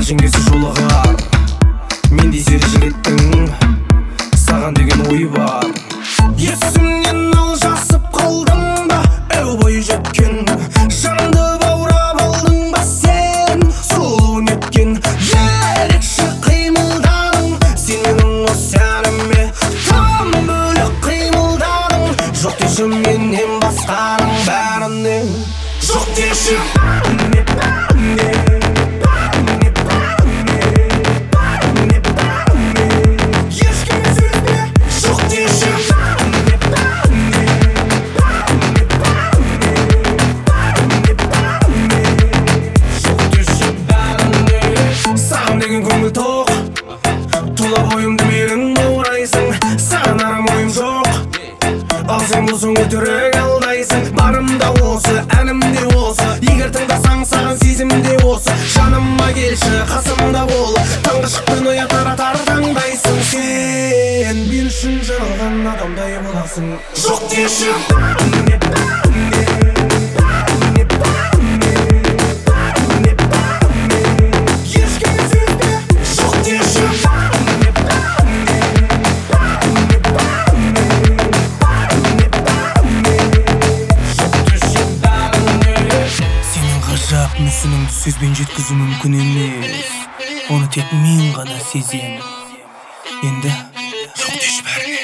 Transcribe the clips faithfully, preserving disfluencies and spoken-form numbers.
жеңгесі жолығар. Мен де сері жігіттің саған деген ойы бар. Есімнен алжасып қалдың ба, әу бойы жеткен жанды баурап алдың ба сен, сұлуың еткен ерекше қимылданың, сенің осы әніме там бөлек қимылданың. Жоқ деші менен басқаның бәріне, жоқ деші бәріне, бәріне, бәріне, бәріне, бәріне, ешкімге сөйлеспе. Жоқ деші бәріне, бәріне, бәріне, бәріне, бәріне, бәріне, жоқ деші бәріне. Саған деген көңіл тоқ, тұла бойымды менің баурайсың. Саған арам ойым жоқ, ал сен болсаң өтірік алдайсың. Барым да осы, әнім де осы, егер тыңдасаң саған сезім де осы. Жаныма келші, қасымда бол, таңғы шықтың оятар атар таңдайсың. Сен мен үшін жаралған адамдай боласың. Жоқ деші бәріне, бәріне, бәріне, бәріне, бәріне, бәріне, ешкімге сөйлеспе. Жоқ деші бәріне, бәріне, бәріне, бәріне, бәріне, бәріне, жоқ деші бәріне. Сенің ғажап мүсініңді сөзбен жеткізу мүмкін емес, оны тек мен ғана сезем. Енді жоқ деші бәріне.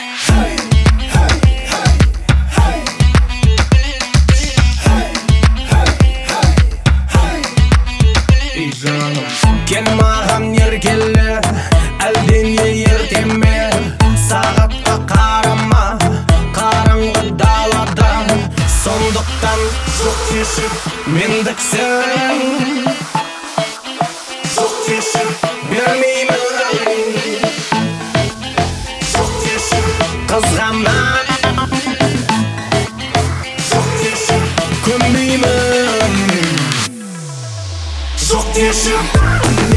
Ей жаным, кел маған еркеле, әлдене ертеме. Сағатқа қарама, қараңғы далада, сондықтан жоқ деші мендіксің. Жоқ деші бермеймін, жоқ деші қызғанам, жоқ деші көнбеймін, жоқ деші.